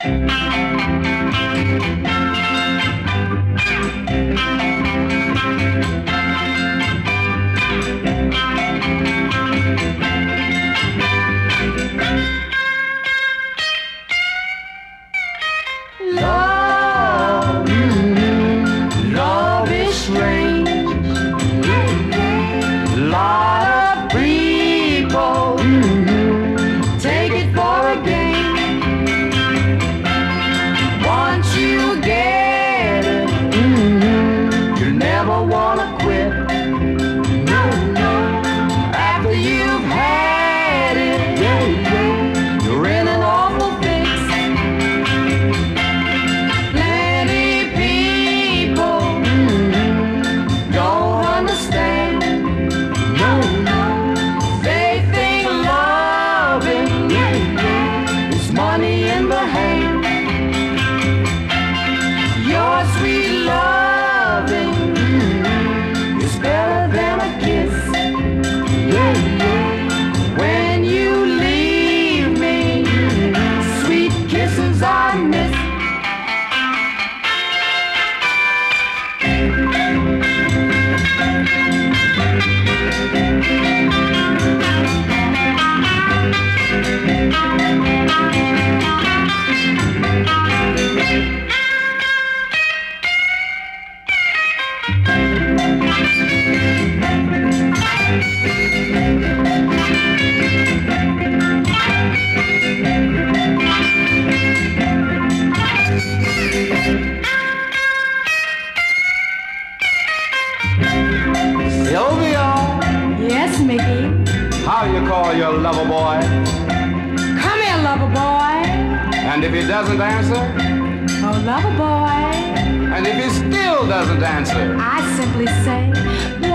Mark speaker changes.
Speaker 1: Love is strange. Lot of people take it for a game. Once you get it, you never wanna quit. No, no. After you've had it, you're in an awful fix. Plenty people don't understand. No, no. They think loving is money in the hand. Your sweet loving is better than a kiss. When you leave me, sweet kisses I miss.
Speaker 2: Sylvia,
Speaker 3: Yes, Mickey.
Speaker 2: how you call your lover boy?
Speaker 3: Come here, lover boy.
Speaker 2: And if he doesn't answer?
Speaker 3: Oh, lover boy.
Speaker 2: And if he still doesn't answer?
Speaker 3: I simply say,